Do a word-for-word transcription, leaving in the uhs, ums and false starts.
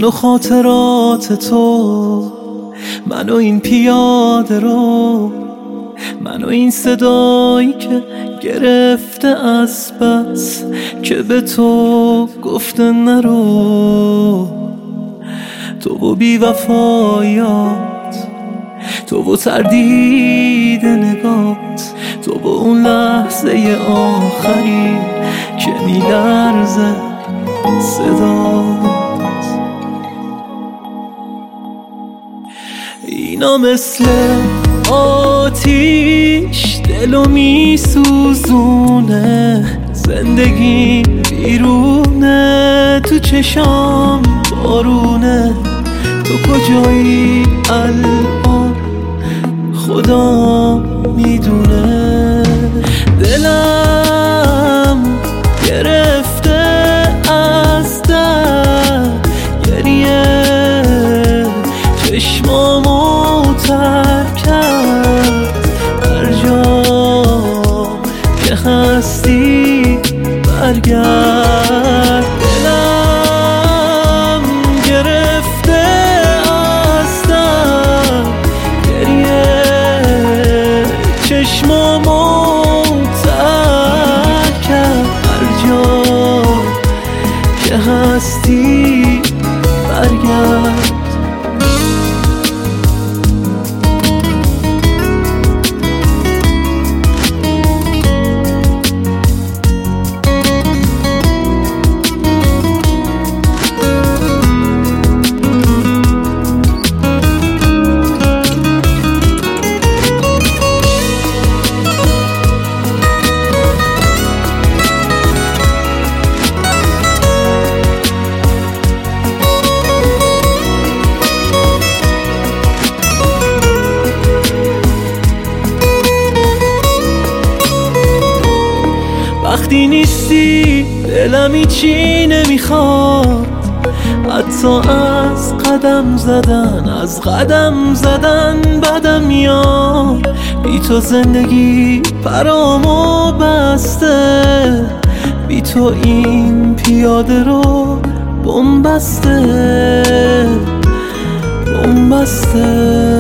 من و خاطرات تو، من و این پیاده رو، من و این صدایی که گرفته از بس که به تو گفته نرو. تو و بی وفایات، تو و تردید نگات، تو و اون لحظه آخری که میلرزه صدات. اینا مثل آتیش دلو میسوزونه، زندگی بیرونه، تو چشام بارونه. تو کجایی الان خدا میدونه. دلم گرفته از درد گریه، چشمامو ترک کرد. هر جا که هستی برگرد. دلم گرفته از درد گریه، چشمامو ترک کرد. هر جا که هستی برگرد. وقتی نیستی دلم هیچی نمیخواد، حتی از قدم زدن، از قدم زدن بدم میاد. بی تو زندگی برامو بسته، بی تو این پیاده رو بوم بسته، بوم بسته.